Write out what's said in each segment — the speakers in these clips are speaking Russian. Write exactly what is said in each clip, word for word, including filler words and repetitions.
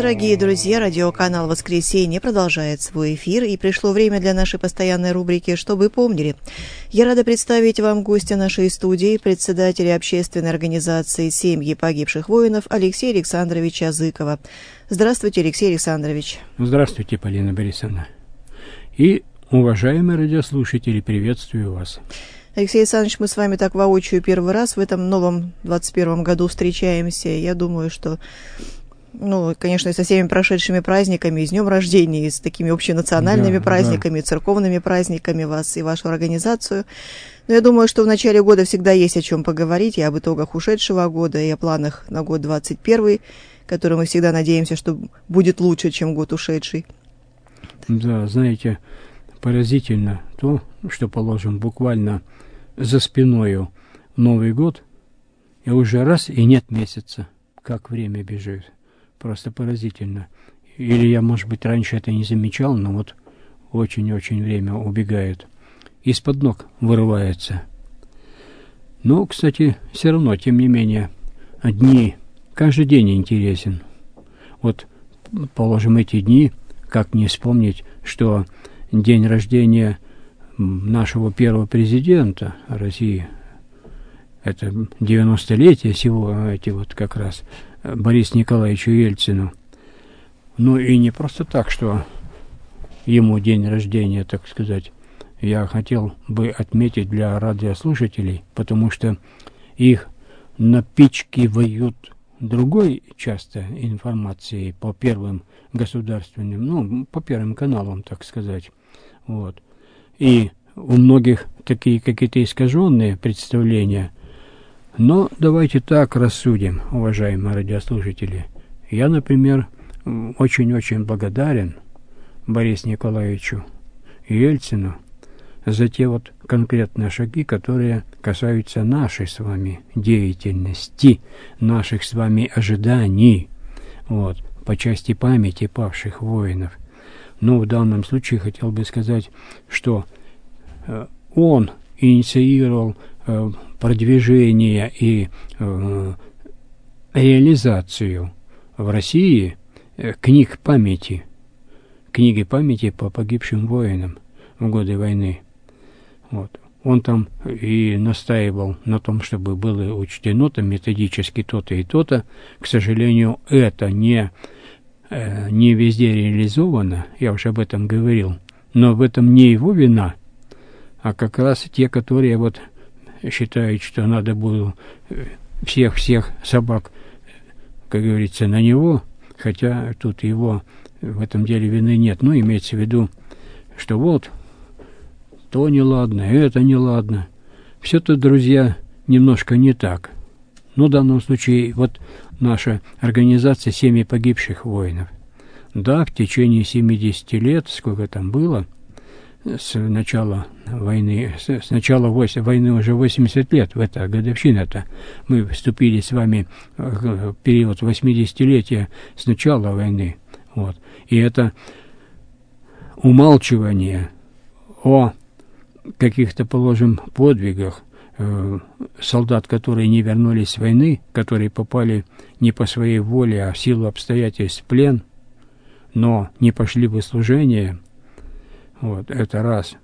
Дорогие друзья, радиоканал «Воскресенье» продолжает свой эфир, и пришло время для нашей постоянной рубрики «Что вы помнили?». Я рада представить вам гостя нашей студии, председателя общественной организации «Семьи погибших воинов» Алексея Александровича Зыкова. Здравствуйте, Алексей Александрович. Здравствуйте, Полина Борисовна. И, уважаемые радиослушатели, приветствую вас. Алексей Александрович, мы с вами так воочию первый раз в этом новом двадцать первом году встречаемся. Я думаю, что... Ну, конечно, и со всеми прошедшими праздниками, и с днем рождения, и с такими общенациональными да, праздниками, да. церковными праздниками вас и вашу организацию. Но я думаю, что в начале года всегда есть о чем поговорить, и об итогах ушедшего года, и о планах на год двадцать первый, который мы всегда надеемся, что будет лучше, чем год ушедший. Да, знаете, поразительно то, что, положим, буквально за спиною Новый год, и уже раз, и нет месяца, как время бежит. Просто поразительно. Или я, может быть, раньше это не замечал, но вот очень-очень время убегает. Из-под ног вырывается. Но, кстати, все равно, тем не менее, дни, каждый день интересен. Вот, положим, эти дни, как не вспомнить, что день рождения нашего первого президента России, это девяностолетие всего, эти вот как раз, Борису Николаевичу Ельцину. Ну и не просто так, что ему день рождения, так сказать, я хотел бы отметить для радиослушателей, потому что их напичкивают другой часто информацией по первым государственным, ну, по первым каналам, так сказать. Вот. И у многих такие какие-то искаженные представления. Но давайте так рассудим, уважаемые радиослушатели. Я, например, очень-очень благодарен Борису Николаевичу Ельцину за те вот конкретные шаги, которые касаются нашей с вами деятельности, наших с вами ожиданий, вот, по части памяти павших воинов. Но в данном случае хотел бы сказать, что э, он инициировал э, продвижение и э, реализацию в России э, книг памяти, книги памяти по погибшим воинам в годы войны. Вот. Он там и настаивал на том, чтобы было учтено там методически то-то и то-то. К сожалению, это не, э, не везде реализовано, я уже об этом говорил, но в этом не его вина, а как раз те, которые вот считают, что надо было всех-всех собак, как говорится, на него, хотя тут его в этом деле вины нет. Но имеется в виду, что вот, то неладно, это неладно. Все-то, друзья, немножко не так. Но в данном случае вот наша организация «Семьи погибших воинов». Да, в течение семидесяти лет, сколько там было, с начала войны, с, с начала войны уже восемьдесят лет, в это годовщина-то, мы вступили с вами в период восьмидесятилетия с начала войны. Вот. И это умалчивание о каких-то, положим, подвигах э, солдат, которые не вернулись с войны, которые попали не по своей воле, а в силу обстоятельств в плен, но не пошли в служение. Вот, это раз.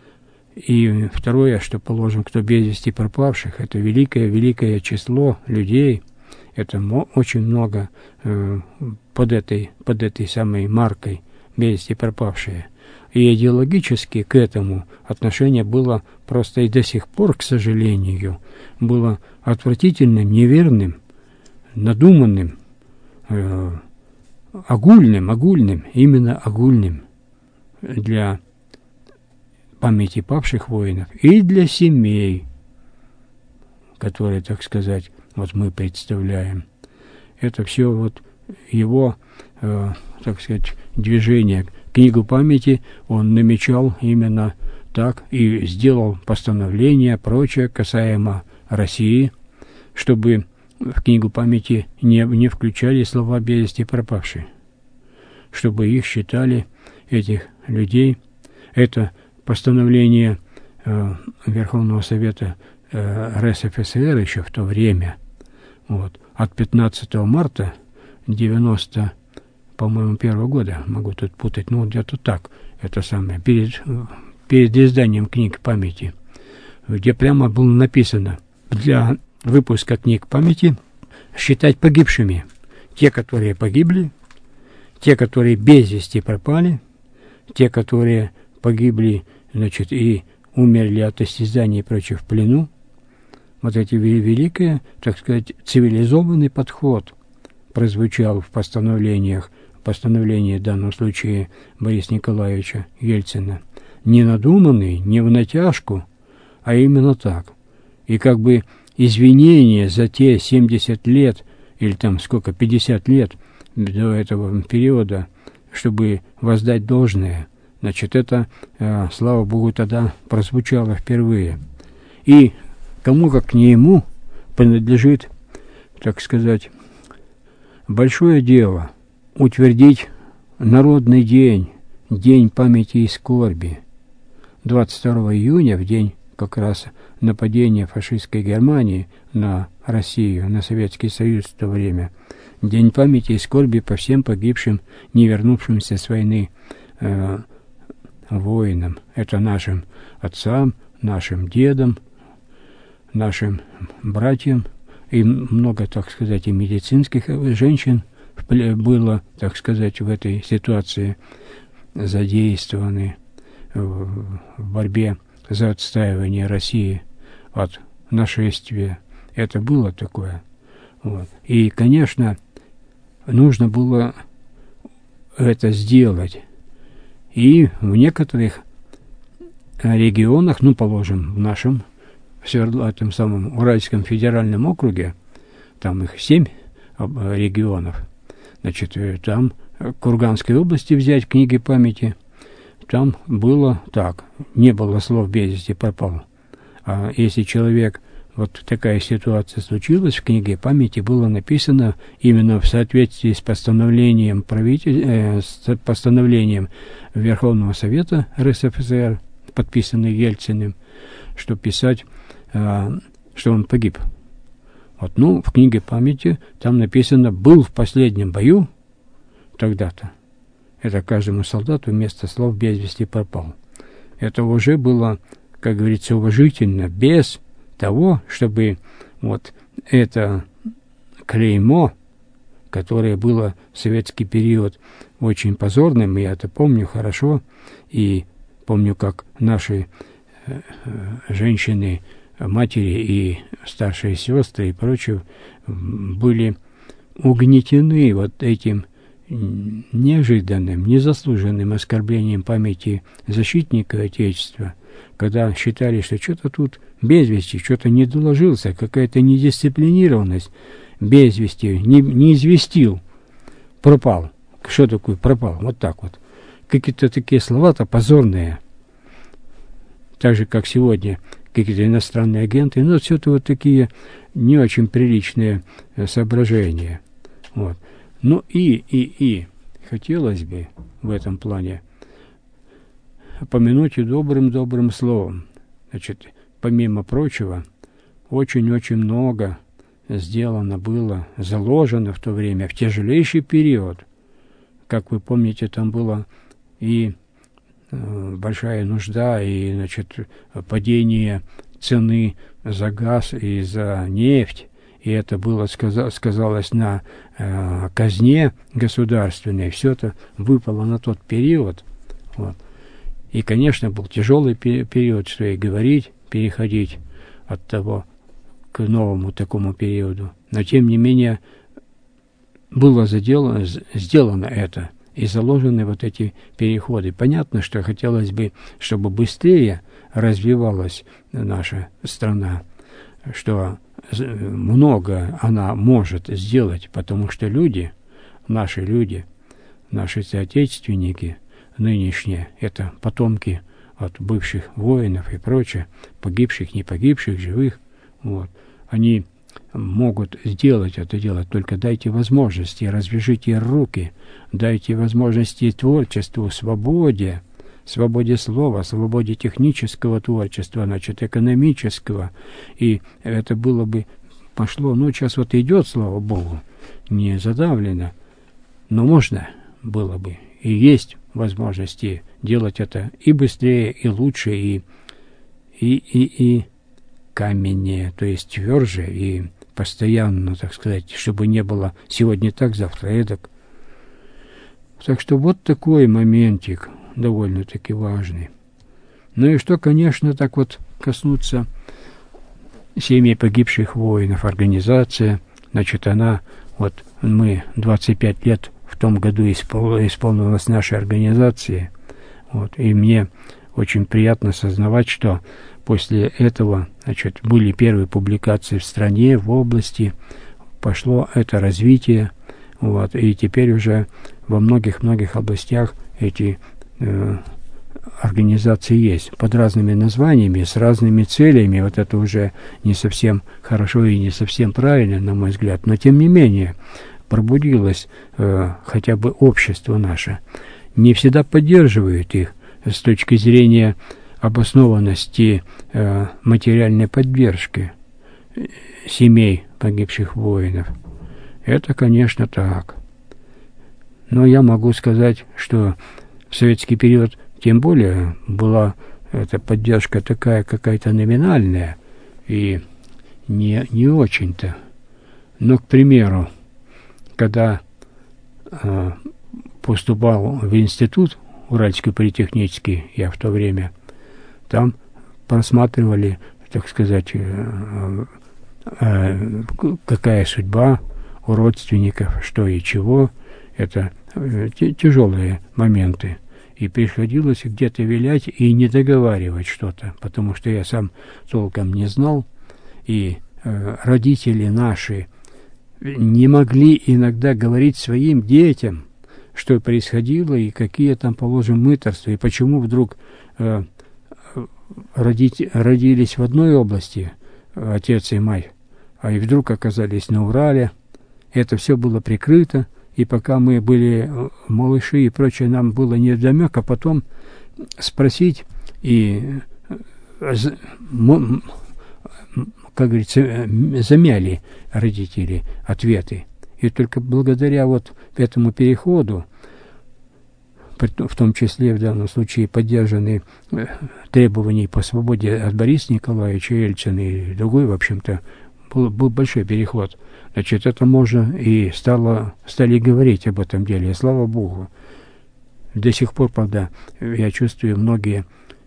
И второе, что, положим, кто без вести пропавших, это великое-великое число людей, это мо- очень много э, под, этой, под этой самой маркой без вести пропавшие. И идеологически к этому отношение было просто и до сих пор, к сожалению, было отвратительным, неверным, надуманным, э, огульным, огульным, именно огульным для памяти павших воинов и для семей, которые, так сказать, вот мы представляем. Это все вот его, э, так сказать, движение. Книгу памяти он намечал именно так и сделал постановление, прочее, касаемо России, чтобы в книгу памяти не, не включали слова без вести пропавшие, чтобы их считали, этих людей. Это постановление э, Верховного Совета э, РСФСР еще в то время, вот, от пятнадцатого марта девяносто по-моему, первого года, могу тут путать, ну, где-то так, это самое, перед, перед изданием книг памяти, где прямо было написано для выпуска книг памяти считать погибшими те, которые погибли, те, которые без вести пропали, те, которые погибли, значит, и умерли от истязаний и прочее в плену. Вот эти великие, так сказать, цивилизованный подход прозвучал в постановлениях, постановлении в данном случае Бориса Николаевича Ельцина. Не надуманный, не в натяжку, а именно так. И как бы извинения за те семьдесят лет, или там сколько, пятьдесят лет до этого периода, чтобы воздать должное, значит, это, э, слава Богу, тогда прозвучало впервые. И кому, как не ему, принадлежит, так сказать, большое дело утвердить Народный день, День памяти и скорби. двадцать второго июня, в день как раз нападения фашистской Германии на Россию, на Советский Союз в то время, День памяти и скорби по всем погибшим, не вернувшимся с войны э, воинам. Это нашим отцам, нашим дедам, нашим братьям, и много, так сказать, и медицинских женщин было, так сказать, в этой ситуации задействованы в борьбе за отстаивание России от нашествия. Это было такое. Вот. И, конечно, нужно было это сделать. И в некоторых регионах, ну, положим, в нашем, в этом самом Уральском федеральном округе, там их семь регионов, значит, там Курганской области взять книги памяти, там было так, не было слов «без вести пропал». А если человек, вот такая ситуация случилась, в книге памяти было написано именно в соответствии с постановлением правитель, э, с постановлением Верховного Совета РСФСР, подписанный Ельциным, что писать, э, что он погиб. Вот, ну, в книге памяти там написано «был в последнем бою тогда-то». Это каждому солдату вместо слов «без вести пропал». Это уже было, как говорится, уважительно, без того, чтобы вот это клеймо, которое было в советский период очень позорным, я это помню хорошо, и помню, как наши э, женщины, матери и старшие сестры и прочее были угнетены вот этим неожиданным, незаслуженным оскорблением памяти защитника Отечества, когда считали, что что-то тут без вести, что-то не доложился, какая-то недисциплинированность, без вести, не, не известил, пропал. Что такое пропал? Вот так вот. Какие-то такие слова-то позорные. Так же, как сегодня какие-то иностранные агенты, но все это вот такие не очень приличные соображения. Вот. Ну и, и, и хотелось бы в этом плане помянуть и добрым-добрым словом. Значит, помимо прочего, очень-очень много сделано было, заложено в то время, в тяжелейший период. Как вы помните, там была и э, большая нужда, и, значит, падение цены за газ и за нефть. И это было, сказалось на э, казне государственной. Все это выпало на тот период. Вот. И, конечно, был тяжелый период, что и говорить, переходить от того к новому такому периоду. Но, тем не менее, было заделано, сделано это, и заложены вот эти переходы. Понятно, что хотелось бы, чтобы быстрее развивалась наша страна, что много она может сделать, потому что люди, наши люди, наши соотечественники нынешние, это потомки от бывших воинов и прочее, погибших, не погибших, живых, вот, они могут сделать это дело, только дайте возможности, развяжите руки, дайте возможности творчеству, свободе, свободе слова, свободе технического творчества, значит, экономического. И это было бы, пошло, ну, сейчас вот идет, слава Богу, не задавлено, но можно, было бы. И есть возможности делать это и быстрее, и лучше, и, и, и, и каменнее, то есть тверже, и постоянно, так сказать, чтобы не было сегодня так, завтра эдак. Так что вот такой моментик довольно-таки важный. Ну и что, конечно, так вот коснуться семьи погибших воинов. Организация, значит, она, вот мы двадцать пять лет в том году испол, исполнилась нашей организации, вот, и мне очень приятно осознавать, что после этого, значит, были первые публикации в стране, в области, пошло это развитие, вот, и теперь уже во многих-многих областях эти э, организации есть, под разными названиями, с разными целями. Вот это уже не совсем хорошо и не совсем правильно, на мой взгляд, но тем не менее пробудилось э, хотя бы общество наше. Не всегда поддерживают их с точки зрения обоснованности э, материальной поддержки семей погибших воинов. Это, конечно, так. Но я могу сказать, что в советский период тем более была эта поддержка такая какая-то номинальная и не, не очень-то. Но, к примеру, когда э, поступал в институт Уральский политехнический, я в то время, там просматривали, так сказать, э, э, какая судьба у родственников, что и чего. Это э, тяжелые моменты. И приходилось где-то вилять и не договаривать что-то, потому что я сам толком не знал, и э, родители наши не могли иногда говорить своим детям, что происходило и какие там, положим, мытарства, и почему вдруг э, родить, родились в одной области, отец и мать, а и вдруг оказались на Урале. Это все было прикрыто. И пока мы были малыши и прочее, нам было невдомек, а потом спросить и, как говорится, замяли родители ответы. И только благодаря вот этому переходу, в том числе в данном случае поддержанные требования по свободе от Бориса Николаевича Ельцина и другой, в общем-то, был, был большой переход. Значит, это можно и стало, стали говорить об этом деле. И слава Богу. До сих пор, правда, я чувствую, многие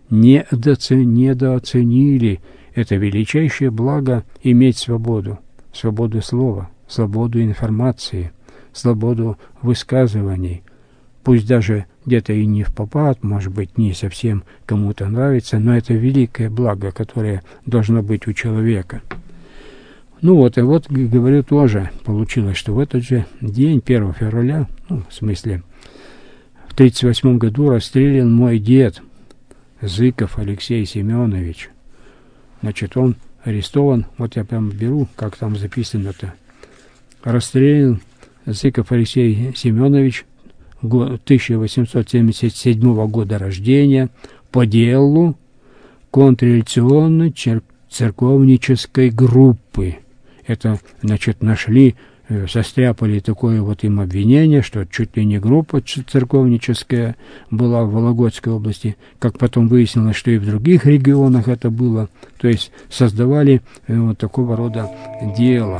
недооценили это величайшее благо иметь свободу. Свободу слова, свободу информации, свободу высказываний. Пусть даже где-то и не впопад, может быть, не совсем кому-то нравится, но это великое благо, которое должно быть у человека. Ну вот, и вот, говорю, тоже получилось, что в этот же день, первого февраля, ну, в смысле, в тридцать восьмом году расстрелян мой дед, Зыков Алексей Семенович. Значит, он арестован, вот я прямо беру, как там записано-то. Расстрелян Зыков Алексей Семенович, тысяча восемьсот семьдесят седьмого года рождения, по делу контрреволюционной церковнической группы. Это, значит, нашли, состряпали такое вот им обвинение, что чуть ли не группа церковническая была в Вологодской области, как потом выяснилось, что и в других регионах это было, то есть создавали вот такого рода дело.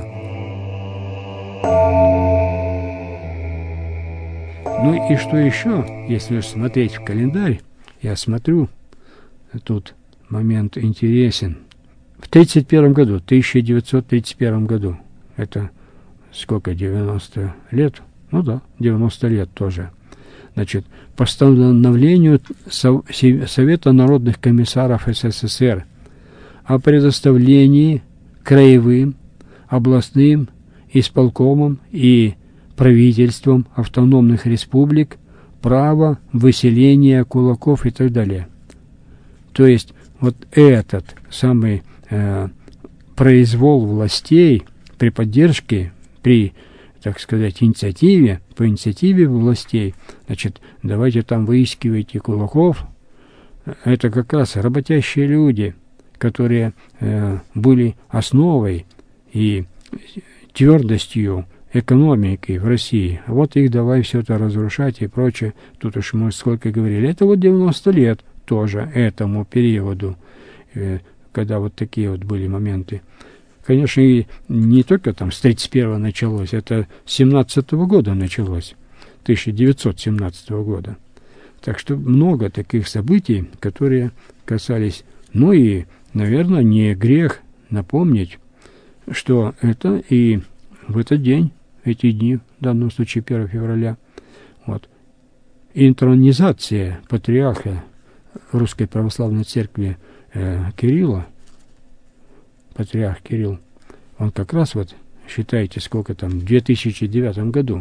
Ну и что еще, если смотреть в календарь, я смотрю, тут момент интересен. В тридцать первом году, тысяча девятьсот тридцать первом году, это сколько, девяносто лет? Ну да, девяносто лет тоже. Значит, постановлению Совета народных комиссаров СССР о предоставлении краевым, областным исполкомам и правительством автономных республик права выселения кулаков и так далее. То есть вот этот самый э, произвол властей при поддержке, при, так сказать, инициативе, по инициативе властей, значит, давайте там выискивайте кулаков, это как раз работящие люди, которые э, были основой и твердостью экономики в России. Вот их давай все это разрушать и прочее. Тут уж мы сколько говорили. Это вот девяносто лет тоже этому периоду, когда вот такие вот были моменты. Конечно, и не только там с тридцать первого началось, это с семнадцатого года началось, тысяча девятьсот семнадцатого года. Так что много таких событий, которые касались, ну и, наверное, не грех напомнить, что это и в этот день, эти дни, в данном случае первого февраля, вот, интронизация патриарха Русской Православной Церкви э, Кирилла, патриарх Кирилл, он как раз вот, считайте, сколько там, в две тысячи девятом году,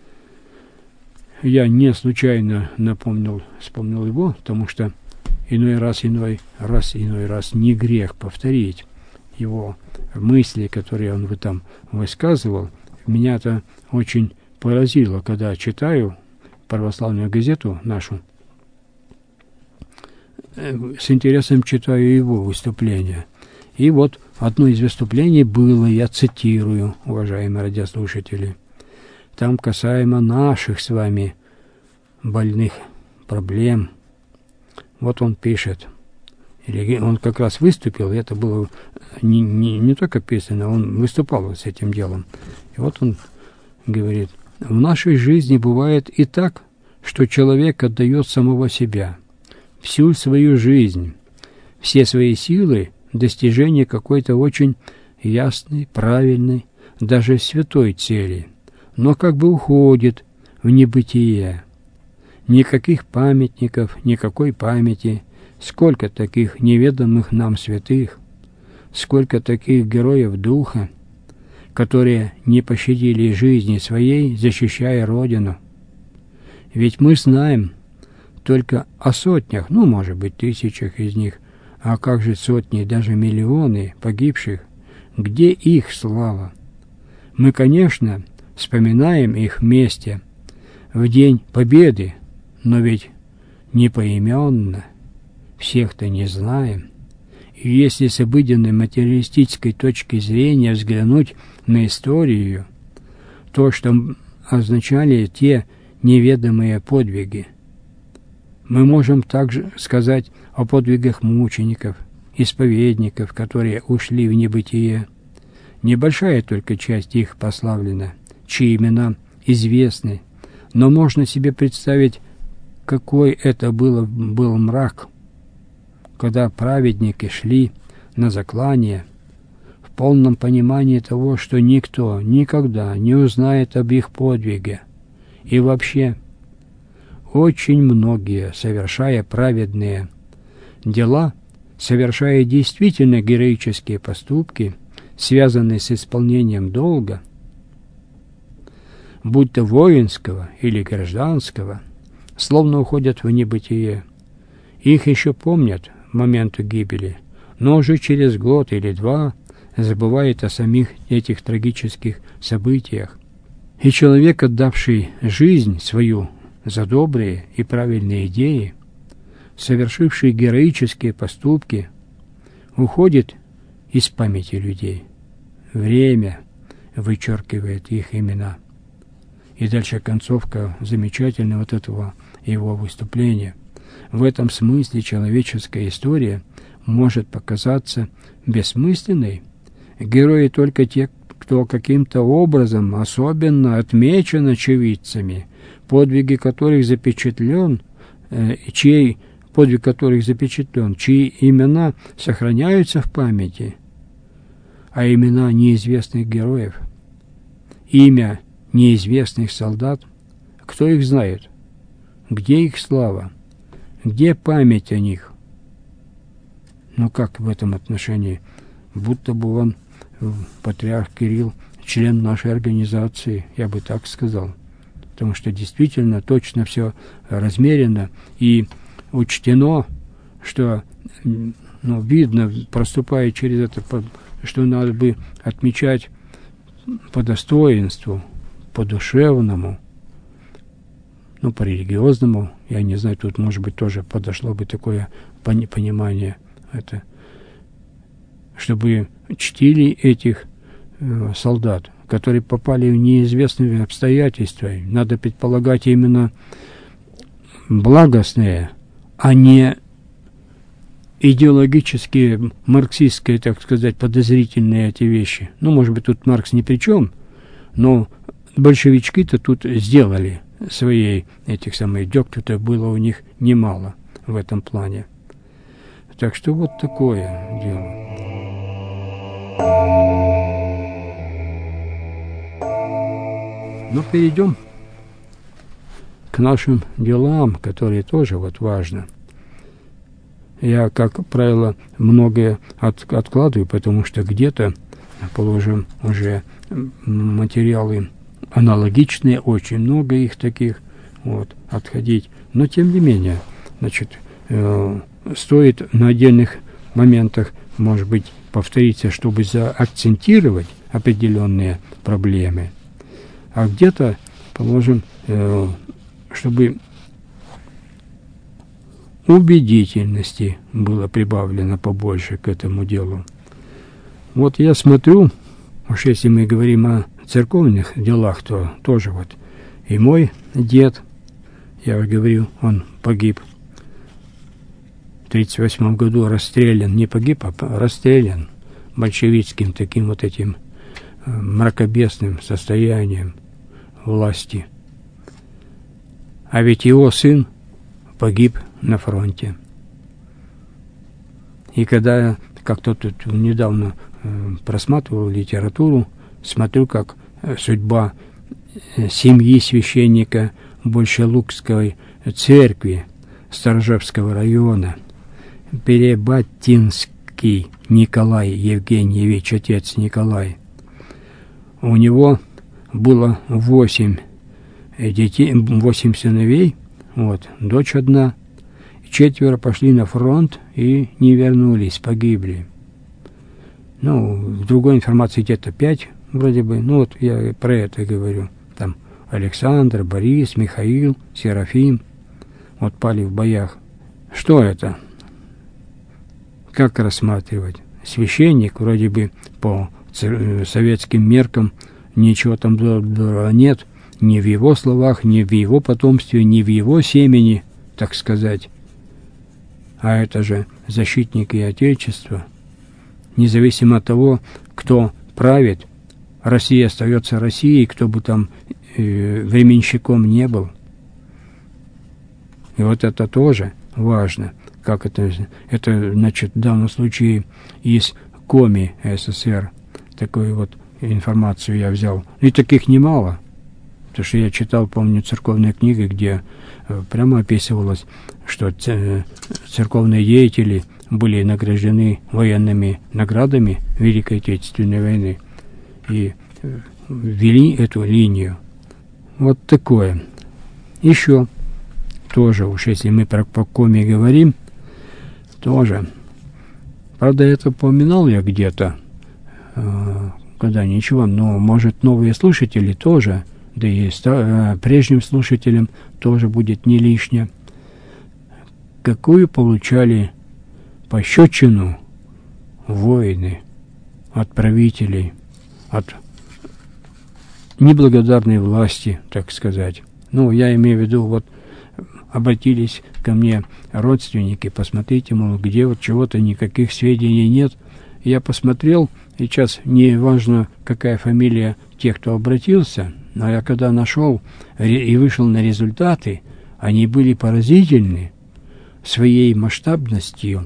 я не случайно напомнил, вспомнил его, потому что иной раз, иной раз, иной раз не грех повторить его мысли, которые он там высказывал. Меня-то очень поразило, когда читаю православную газету нашу, с интересом читаю его выступления. И вот одно из выступлений было, я цитирую, уважаемые радиослушатели, там касаемо наших с вами больных проблем. Вот он пишет, или он как раз выступил, это было не, не, не только писано, он выступал вот с этим делом. И вот он говорит, в нашей жизни бывает и так, что человек отдает самого себя, всю свою жизнь, все свои силы в достижении какой-то очень ясной, правильной, даже святой цели, но как бы уходит в небытие. Никаких памятников, никакой памяти, сколько таких неведомых нам святых, сколько таких героев духа, которые не пощадили жизни своей, защищая Родину. Ведь мы знаем только о сотнях, ну, может быть, тысячах из них, а как же сотни, даже миллионы погибших? Где их слава? Мы, конечно, вспоминаем их вместе в День Победы, но ведь не поименно, всех-то не знаем. И если с обыденной материалистической точки зрения взглянуть на историю, то, что означали те неведомые подвиги, мы можем также сказать о подвигах мучеников, исповедников, которые ушли в небытие. Небольшая только часть их прославлена, чьи имена известны, но можно себе представить, какой это было, был мрак, когда праведники шли на заклание в полном понимании того, что никто никогда не узнает об их подвиге. И вообще, очень многие, совершая праведные дела, совершая действительно героические поступки, связанные с исполнением долга, будь то воинского или гражданского, словно уходят в небытие. Их еще помнят в момент гибели, но уже через год или два забывают о самих этих трагических событиях. И человек, отдавший жизнь свою за добрые и правильные идеи, совершивший героические поступки, уходит из памяти людей. Время вычеркивает их имена. И дальше концовка замечательная вот этого его выступления. В этом смысле человеческая история может показаться бессмысленной. Герои только те, кто каким-то образом особенно отмечен очевидцами, подвиги которых запечатлен, э, чей подвиг которых запечатлен, чьи имена сохраняются в памяти, а имена неизвестных героев, имя неизвестных солдат, кто их знает? Где их слава? Где память о них? Ну как в этом отношении? Будто бы он, патриарх Кирилл, член нашей организации, я бы так сказал. Потому что действительно точно все размерено и учтено, что, ну, видно, проступая через это, что надо бы отмечать по достоинству, по душевному, ну, по религиозному, я не знаю, тут, может быть, тоже подошло бы такое понимание, это, чтобы чтили этих э, солдат, которые попали в неизвестные обстоятельства. Надо предполагать именно благостные, а не идеологические, марксистские, так сказать, подозрительные эти вещи. Ну, может быть, тут Маркс ни при чем, но большевички-то тут сделали своей, этих самых дегтю-то было у них немало в этом плане. Так что вот такое дело. Но перейдем к нашим делам, которые тоже вот важно. Я, как правило, многое от, откладываю, потому что где-то, положим, уже материалы аналогичные, очень много их таких, вот, отходить. Но, тем не менее, значит, э, стоит на отдельных моментах, может быть, повториться, чтобы заакцентировать определенные проблемы. А где-то, положим, э, чтобы убедительности было прибавлено побольше к этому делу. Вот я смотрю, уж если мы говорим о церковных делах, то тоже вот и мой дед, я говорю, он погиб в тридцать восьмом году, расстрелян, не погиб, а расстрелян большевистским таким вот этим мракобесным состоянием власти. А ведь его сын погиб на фронте. И когда я как-то тут недавно э, просматривал литературу, смотрю, как э, судьба э, семьи священника Большелукской церкви Сторожевского района, Перебатинский Николай Евгеньевич, отец Николай. У него было восемь детей, восемь сыновей, вот, дочь одна, четверо пошли на фронт и не вернулись, погибли. Ну, в другой информации где-то пять, вроде бы, ну вот я про это говорю. Там Александр, Борис, Михаил, Серафим, вот пали в боях. Что это? Как рассматривать? Священник, вроде бы по советским меркам, ничего там нет, ни в его словах, ни в его потомстве, ни в его семени, так сказать. А это же защитники Отечества. Независимо от того, кто правит, Россия остается Россией, кто бы там э, временщиком не был. И вот это тоже важно. Как это? Это, значит, в данном случае из Коми СССР. Такую вот информацию я взял. И таких немало. Потому что я читал, помню, церковные книги, где э, прямо описывалось, что церковные деятели были награждены военными наградами Великой Отечественной войны и э, вели эту линию. Вот такое. Еще тоже, уж если мы про Коми говорим, тоже. Правда, это упоминал я где-то, э, когда ничего, но, может, новые слушатели тоже, да и ста- прежним слушателям тоже будет не лишнее. Какую получали пощечину воины от правителей, от неблагодарной власти, так сказать. Ну, я имею в виду, вот обратились ко мне родственники, посмотрите, мол, где вот чего-то, никаких сведений нет. Я посмотрел, и сейчас не важно, какая фамилия тех, кто обратился, но я когда нашел и вышел на результаты, они были поразительны своей масштабностью.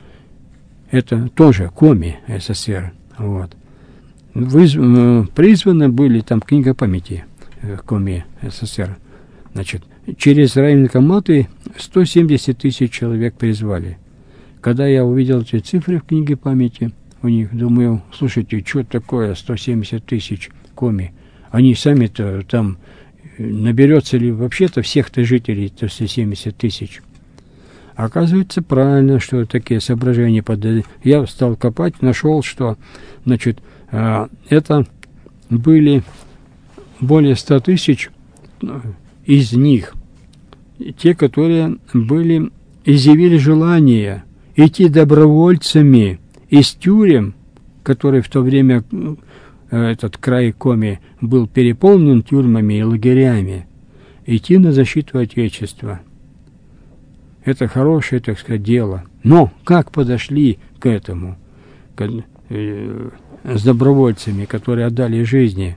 Это тоже Коми СССР. Вот. Выз, э, призваны были, там книга памяти э, Коми СССР. Значит, через райвоенкоматы сто семьдесят тысяч человек призвали. Когда я увидел эти цифры в книге памяти у них, думаю, слушайте, что такое сто семьдесят тысяч Коми? Они сами-то там, наберется ли вообще-то всех-то жителей-то сто семьдесят тысяч? Оказывается, правильно, что такие соображения подали. Я стал копать, нашел, что, значит, это были более ста тысяч из них, те, которые были, изъявили желание идти добровольцами из тюрем, которые в то время этот край Коми был переполнен тюрьмами и лагерями, идти на защиту Отечества. Это хорошее, так сказать, дело. Но как подошли к этому к, э, с добровольцами, которые отдали жизни?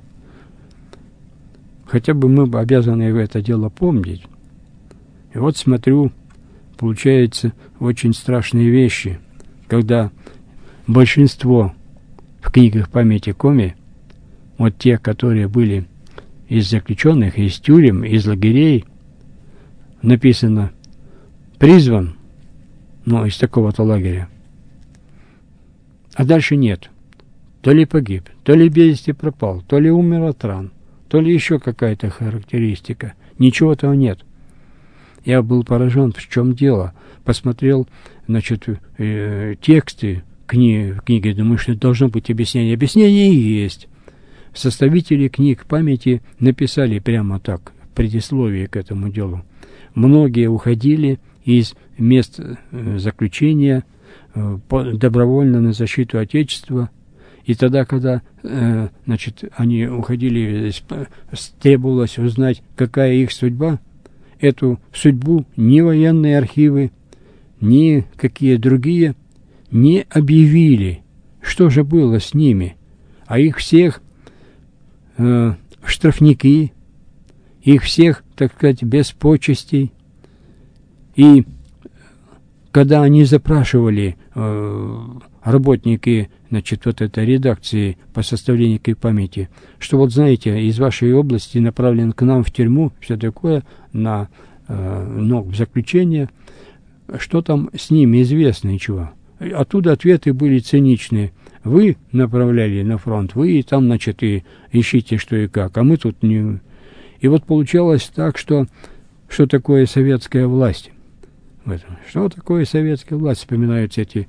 Хотя бы мы обязаны это дело помнить. И вот смотрю, получается очень страшные вещи, когда большинство в книгах памяти Коми, вот те, которые были из заключенных, из тюрем, из лагерей, написано «призван», ну, из такого-то лагеря. А дальше нет. То ли погиб, то ли без вести пропал, то ли умер от ран, то ли еще какая-то характеристика. Ничего того нет. Я был поражен, в чем дело. Посмотрел, значит, э, тексты кни, книги, думаю, что должно быть объяснение. Объяснение есть. Составители книг памяти написали прямо так, в предисловии к этому делу. Многие уходили из мест э, заключения э, по, добровольно на защиту Отечества. И тогда, когда э, значит, они уходили, требовалось узнать, какая их судьба, эту судьбу ни военные архивы, ни какие другие не объявили, что же было с ними. А их всех э, штрафники, их всех, так сказать, без почестей. И когда они запрашивали, э, работники, значит, вот этой редакции по составлению книг памяти, что вот знаете, из вашей области направлен к нам в тюрьму, все такое, на э, ну, заключение, что там с ними известно, ничего. Оттуда ответы были циничные. Вы направляли на фронт, вы и там, значит, и ищите, что и как, а мы тут не... И вот получалось так, что что такое советская власть? В этом. Что такое советская власть? Вспоминаются эти,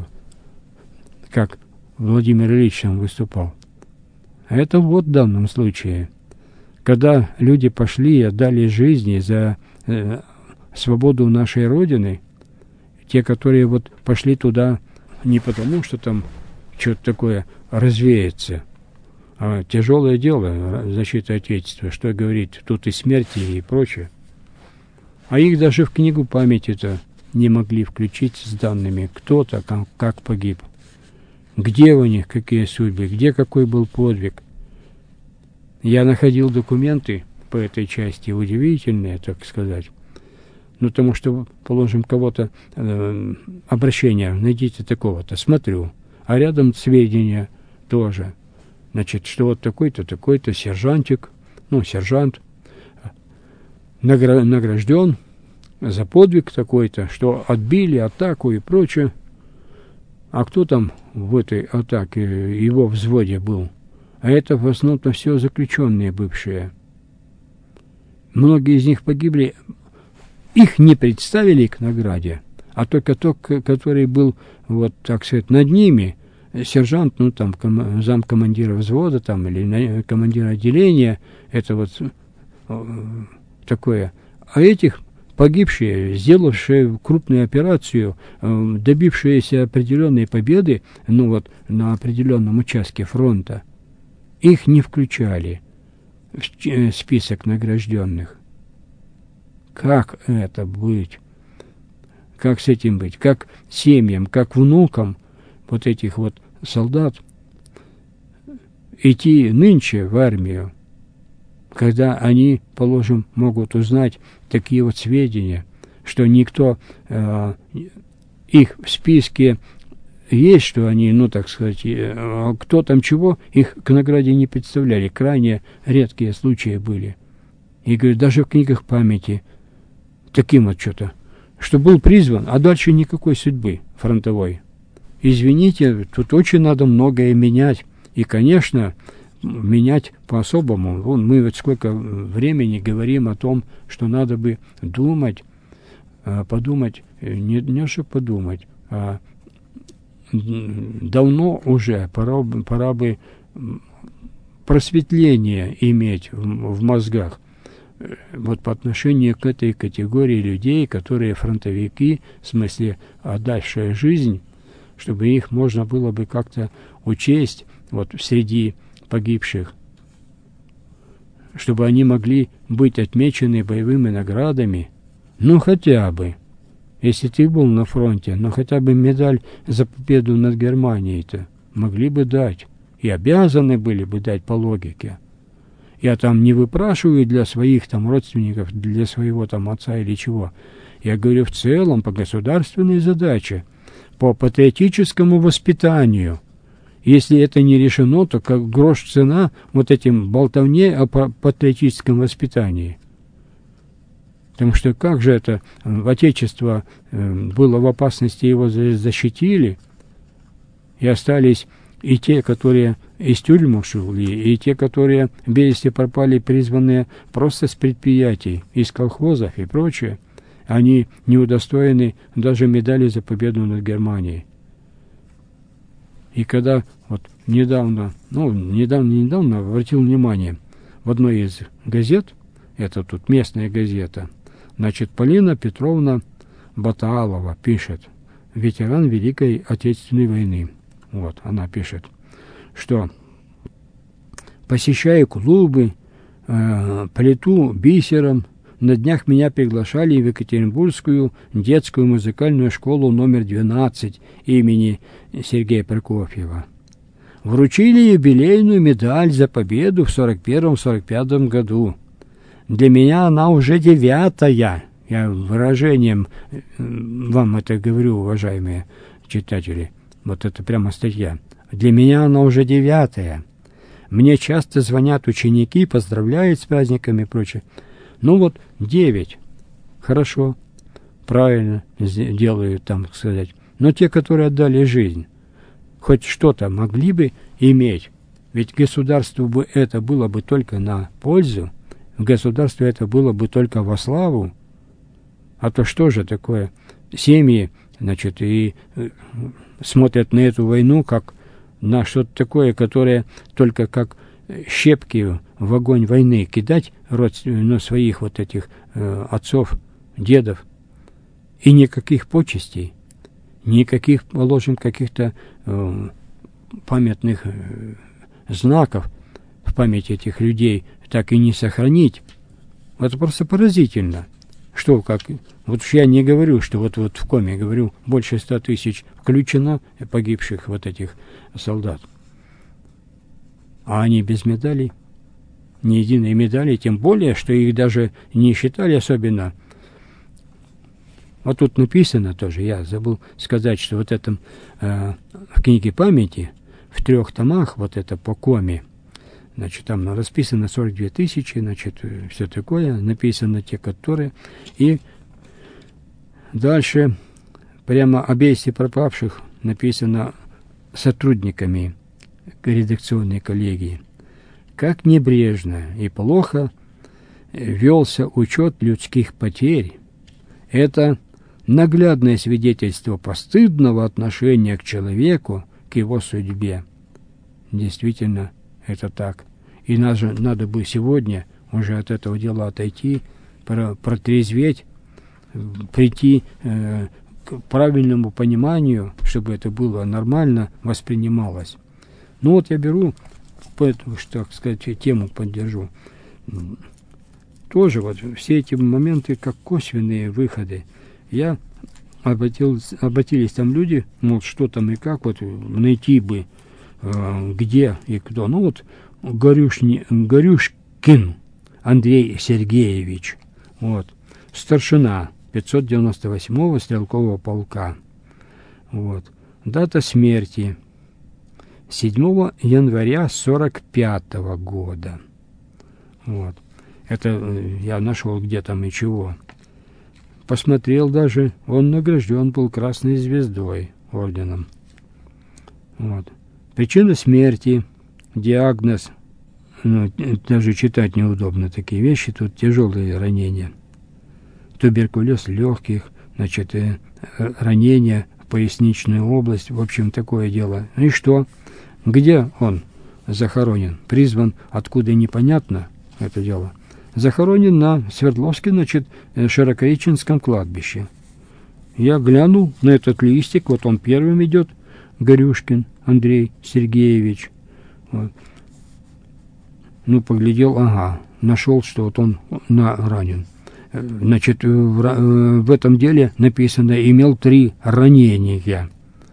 как Владимир Ильич там выступал. А это вот в данном случае, когда люди пошли и отдали жизни за э, свободу нашей Родины, те, которые вот пошли туда не потому, что там что-то такое развеется, а тяжелое дело, защита Отечества, что говорить, тут и смерти, и прочее. А их даже в книгу памяти-то не могли включить с данными, кто-то как, как погиб, где у них какие судьбы, где какой был подвиг. Я находил документы по этой части удивительные, так сказать. Ну, потому что, положим, кого-то э, обращение, найдите такого-то, смотрю, а рядом сведения тоже. Значит, что вот такой-то, такой-то сержантик, ну, сержант, награ- награжден за подвиг такой-то, что отбили атаку и прочее. А кто там в этой атаке, его взводе был? А это в основном все заключенные бывшие. Многие из них погибли. Их не представили к награде, а только тот, который был, вот так сказать, над ними, сержант, ну там ком, замкомандира взвода там, или командира отделения, это вот э, такое. А этих погибшие, сделавшие крупную операцию, э, добившиеся определенной победы, ну вот на определенном участке фронта, их не включали в э, список награжденных. Как это быть? Как с этим быть? Как семьям, как внукам вот этих вот солдат идти нынче в армию, когда они, положим, могут узнать такие вот сведения, что никто э, их в списке есть, что они, ну, так сказать, э, кто там чего, их к награде не представляли. Крайне редкие случаи были. И, говорю, даже в книгах памяти таким вот что-то, что был призван, а дальше никакой судьбы фронтовой. Извините, тут очень надо многое менять. И, конечно, менять по-особому. Вон, мы вот сколько времени говорим о том, что надо бы думать, подумать, не, не что подумать, а давно уже пора, пора бы просветление иметь в, в мозгах. Вот по отношению к этой категории людей, которые фронтовики, в смысле отдавшая жизнь, чтобы их можно было бы как-то учесть вот среди погибших, чтобы они могли быть отмечены боевыми наградами, ну хотя бы, если ты был на фронте, ну хотя бы медаль за победу над Германией-то могли бы дать, и обязаны были бы дать по логике. Я там не выпрашиваю для своих там родственников, для своего там отца или чего. Я говорю в целом по государственной задаче, по патриотическому воспитанию. Если это не решено, то как грош цена вот этим болтовне о патриотическом воспитании. Потому что как же это Отечество было в опасности, его защитили, и остались и те, которые из тюрьмы ушли, и те, которые без вести пропали, призванные просто с предприятий, из колхозов и прочее, они не удостоены даже медали за победу над Германией. И когда вот недавно, ну, недавно, недавно обратил внимание, в одной из газет, это тут местная газета, значит, Полина Петровна Баталова пишет, ветеран Великой Отечественной войны. Вот, она пишет, что посещая клубы, э, плету бисером, на днях меня приглашали в Екатеринбургскую детскую музыкальную школу номер двенадцать имени Сергея Прокофьева. Вручили юбилейную медаль за победу в сорок первом — сорок пятом году. Для меня она уже девятая. Я выражением вам это говорю, уважаемые читатели. Вот это прямо статья. Для меня она уже девятая. Мне часто звонят ученики, поздравляют с праздниками и прочее. Ну вот, девять. Хорошо, правильно делают, там сказать. Но те, которые отдали жизнь, хоть что-то могли бы иметь. Ведь государству бы это было бы только на пользу, государству это было бы только во славу. А то что же такое? Семьи, значит, и смотрят на эту войну как на что-то такое, которое только как щепки в огонь войны кидать родственников, своих вот этих э, отцов, дедов, и никаких почестей, никаких, положим, каких-то э, памятных э, знаков в память этих людей так и не сохранить. Это просто поразительно. Что, как, вот я не говорю, что вот, вот в коме, говорю, больше ста тысяч включено погибших вот этих солдат. А они без медалей, ни единой медали, тем более, что их даже не считали особенно. Вот тут написано тоже, я забыл сказать, что вот этом э, в книге памяти, в трех томах, вот это по коме, значит, там расписано сорок две тысячи, значит, все такое, написано те, которые, и дальше прямо о бесте пропавших написано сотрудниками редакционной коллегии. Как небрежно и плохо велся учет людских потерь. Это наглядное свидетельство постыдного отношения к человеку, к его судьбе. Действительно, это так. И надо, надо бы сегодня уже от этого дела отойти, протрезветь, прийти э, к правильному пониманию, чтобы это было нормально воспринималось. Ну вот я беру, поэтому, что, так сказать, тему поддержу. Тоже вот все эти моменты как косвенные выходы. Я обратил, обратились там люди, ну что там и как, вот найти бы, э, где и кто. Ну вот Горюшни, Горюшкин Андрей Сергеевич, вот, старшина пятьсот девяносто восьмого стрелкового полка. Вот. Дата смерти седьмого января сорок пятого года. Вот. Это я нашел где там и чего. Посмотрел даже, он награжден был Красной Звездой, орденом. Вот. Причина смерти, диагноз, ну, даже читать неудобно такие вещи, тут тяжелые ранения. Туберкулез легких, значит, ранения в поясничную область, в общем, такое дело. И что? Где он захоронен? Призван, откуда непонятно это дело. Захоронен на Свердловске, значит, Широкореченском кладбище. Я глянул на этот листик, вот он первым идет, Горюшкин Андрей Сергеевич. Вот. ну, поглядел, ага, нашел, что вот он на, ранен. Значит, в, в этом деле написано, имел три ранения.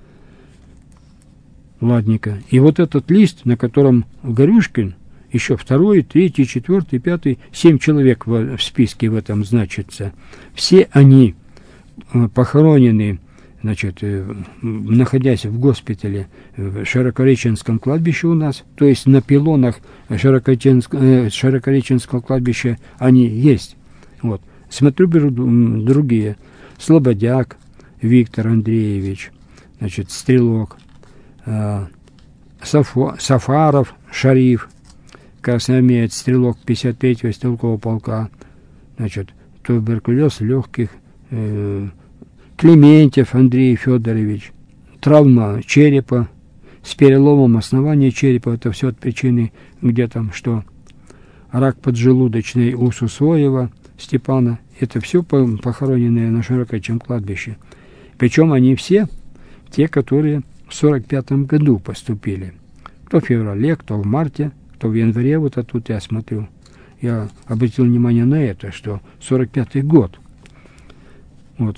Ладненько. И вот этот лист, на котором Горюшкин, еще второй, третий, четвертый, пятый, семь человек в, в списке в этом значится. Все они похоронены, значит, находясь в госпитале в Широкореченском кладбище у нас, то есть на пилонах Широкореченского, Широкореченского кладбища они есть. Вот. Смотрю, беру другие. Слободяк Виктор Андреевич, значит, стрелок, Сафо, Сафаров Шариф, красноармеец, стрелок пятьдесят третьего стрелкового полка, значит, туберкулез легких, э, Клементьев Андрей Федорович, травма черепа с переломом основания черепа, это все от причины, где там что, рак поджелудочный у Сусоева Степана, это все похороненные на Широкореченском кладбище. Причем они все те, которые в сорок пятом году поступили. Кто в феврале, кто в марте, кто в январе, вот а тут я смотрю. Я обратил внимание на это, что сорок пятый год. Вот.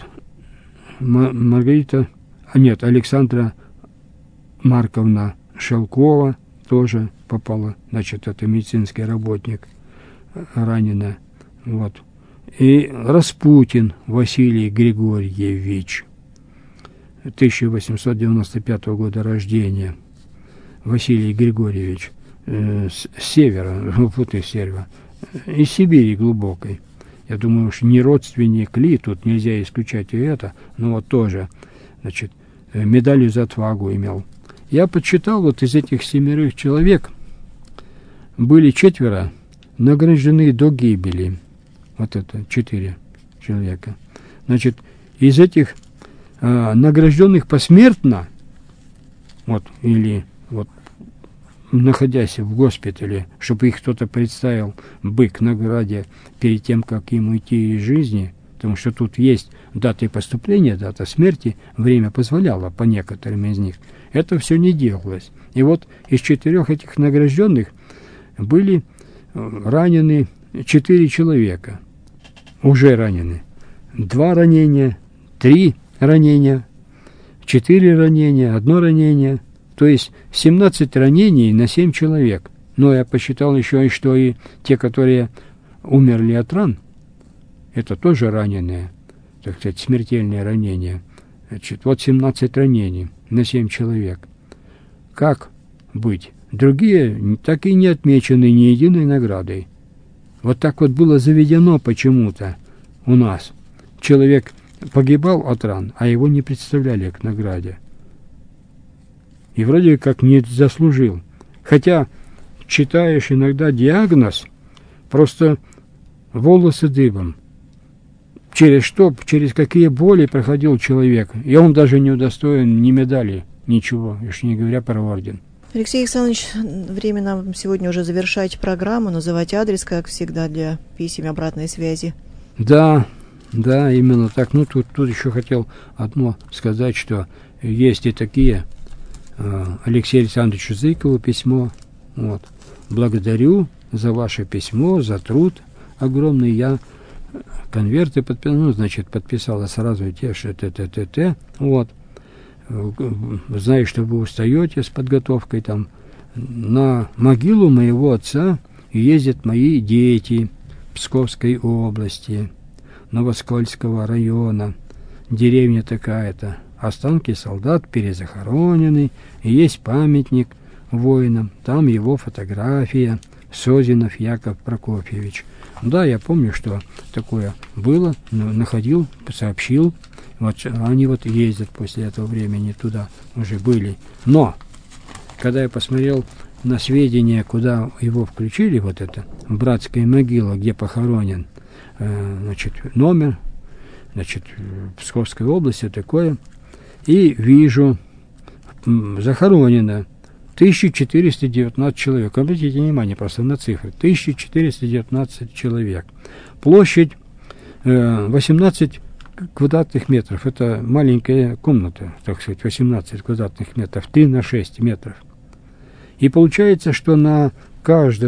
Маргарита, а нет, Александра Марковна Шелкова тоже попала, значит, это медицинский работник, ранена. Вот. И Распутин Василий Григорьевич, тысяча восемьсот девяносто пятого года рождения, Василий Григорьевич, э, с севера, вот из севера, из Сибири глубокой. Я думаю, что не родственник ли, тут нельзя исключать и это, но вот тоже, значит, медалью за отвагу имел. Я подсчитал, вот из этих семерых человек были четверо награждены до гибели. Вот это четыре человека. Значит, из этих э, награжденных посмертно, вот, или вот, находясь в госпитале, чтобы их кто-то представил бы к награде перед тем, как им уйти из жизни, потому что тут есть даты поступления, дата смерти, время позволяло по некоторым из них. Это все не делалось. И вот из четырех этих награжденных были ранены четыре человека. Уже ранены. Два ранения, три ранения, четыре ранения, одно ранение. То есть семнадцать ранений на семь человек. Но я посчитал еще и что и те, которые умерли от ран, это тоже раненые, так сказать, смертельные ранения. Значит, вот семнадцать ранений на семь человек. Как быть? Другие так и не отмечены ни единой наградой. Вот так вот было заведено почему-то у нас. Человек погибал от ран, а его не представляли к награде. И вроде как не заслужил. Хотя читаешь иногда диагноз, просто волосы дыбом. Через что, через какие боли проходил человек. И он даже не удостоен ни медали, ничего, уж не говоря про орден. Алексей Александрович, время нам сегодня уже завершать программу, называть адрес, как всегда, для писем и обратной связи. Да, да, именно так. Ну, тут, тут еще хотел одно сказать, что есть и такие. Алексею Александровичу Зыкову письмо. Вот. Благодарю за ваше письмо, за труд огромный. Я конверты подписал, ну, значит, подписала сразу те, что т-т-т-т. Вот. Знаю, что вы устаете с подготовкой там. На могилу моего отца ездят мои дети Псковской области, Новоскольского района. Деревня такая-то. Останки солдат перезахоронены, и есть памятник воинам. Там его фотография. Созинов Яков Прокофьевич. Да, я помню, что такое было. Находил, сообщил. Вот они вот ездят после этого времени туда, уже были. Но, когда я посмотрел на сведения, куда его включили, вот это, братская могила, где похоронен, э, значит, номер, значит, Псковской области, такое, и вижу, захоронено тысяча четыреста девятнадцать человек. Обратите внимание просто на цифры. тысяча четыреста девятнадцать человек. Площадь э, восемнадцать квадратных метров. Это маленькая комната, так сказать, восемнадцать квадратных метров, три на шесть метров. И получается, что на каждого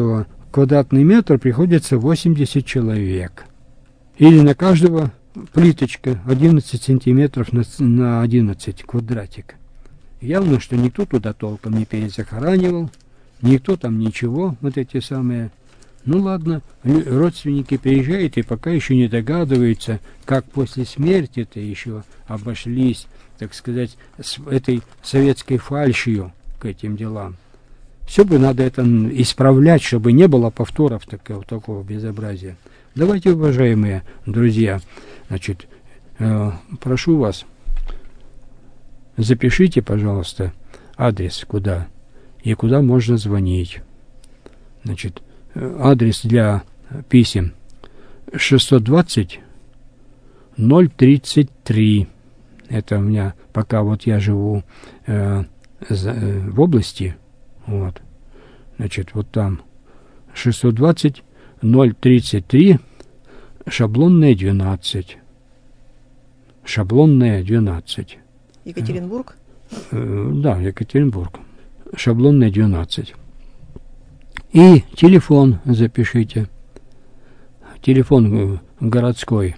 квадратный метр приходится восемьдесят человек. Или на каждого плиточка одиннадцать сантиметров на, на одиннадцать квадратик. Явно, что никто туда толком не перезахоранивал, никто там ничего, вот эти самые. Ну ладно, родственники приезжают и пока еще не догадываются, как после смерти-то еще обошлись, так сказать, с этой советской фальшью к этим делам. Все бы надо это исправлять, чтобы не было повторов такого, такого безобразия. Давайте, уважаемые друзья, значит, э, прошу вас, запишите, пожалуйста, адрес, куда и куда можно звонить. Значит, адрес для писем шестьсот двадцать ноль тридцать три. Это у меня, пока вот я живу э, за, э, в области, вот, значит, вот там шестьсот двадцать ноль тридцать три, шаблонная двенадцать. Шаблонная двенадцать. Екатеринбург? Э, да, Екатеринбург. Шаблонная двенадцать. И телефон запишите. Телефон городской.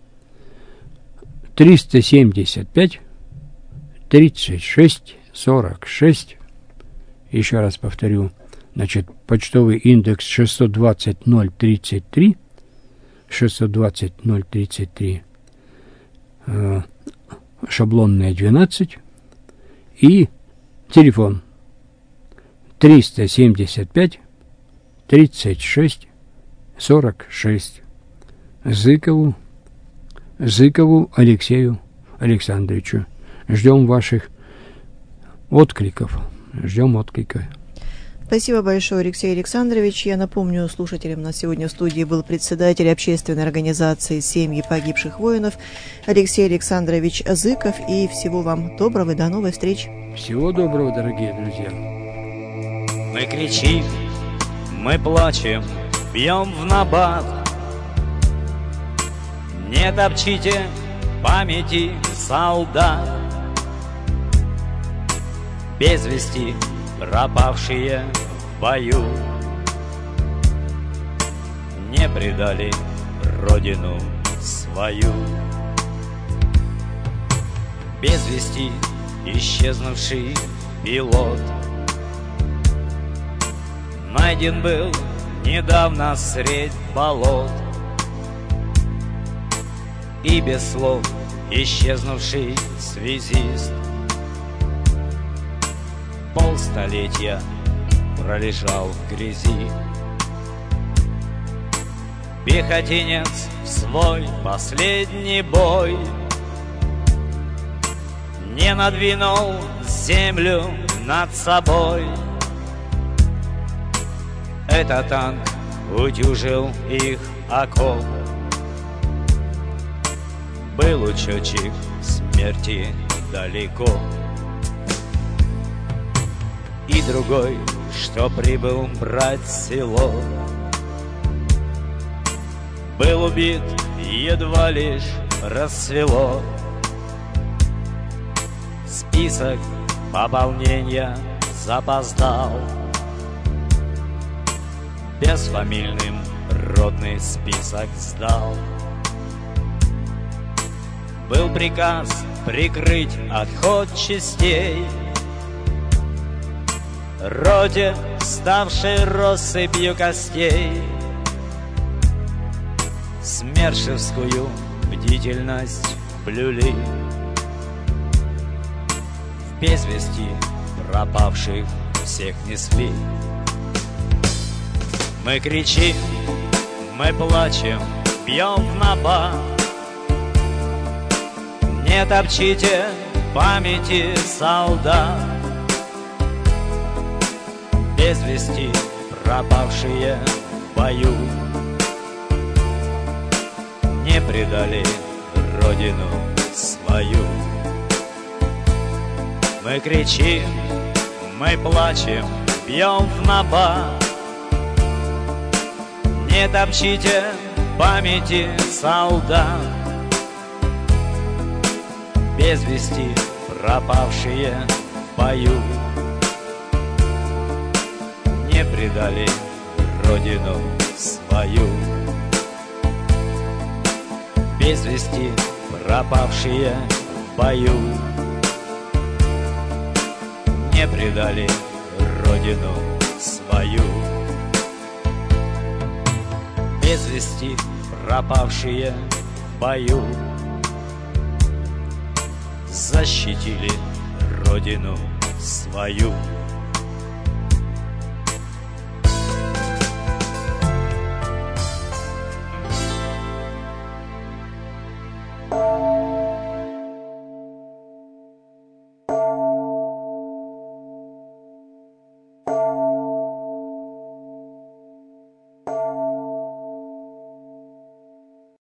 триста семьдесят пять тридцать шесть сорок шесть. Еще раз повторю. Значит, почтовый индекс шестьсот двадцать ноль тридцать три. шестьсот двадцать ноль тридцать три. Э, шаблонная двенадцать. И телефон триста семьдесят пять тридцать шесть сорок шесть. Зыкову, Зыкову Алексею Александровичу. Ждем ваших откликов. Ждем отклика. Спасибо большое, Алексей Александрович. Я напомню слушателям, у нас сегодня в студии был председатель общественной организации «Семьи погибших воинов» Алексей Александрович Зыков. И всего вам доброго и до новой встречи. Всего доброго, дорогие друзья. Мы кричим, мы плачем, бьем в набат. Не топчите памяти солдат, без вести пропавшие в бою, не предали родину свою. Без вести исчезнувший пилот найден был недавно средь болот. И без слов исчезнувший связист полстолетия пролежал в грязи. Пехотинец в свой последний бой не надвинул землю над собой. Этот танк утюжил их окоп. Был учетчик смерти далеко. И другой, что прибыл брать село, был убит, едва лишь рассвело. Список пополнения запоздал, безфамильным родный список сдал. Был приказ прикрыть отход частей, роте, ставшей россыпью костей. Смершевскую бдительность блюли, в без вести пропавших всех несли. Мы кричим, мы плачем, бьем в набат. Не топчите памяти солдат, без вести пропавшие в бою, не предали родину свою. Мы кричим, мы плачем, бьем в набат. Не топчите памяти солдат, без вести пропавшие в бою, не предали родину свою. Без вести пропавшие в бою не предали родину свою. Без вести пропавшие в бою защитили родину свою.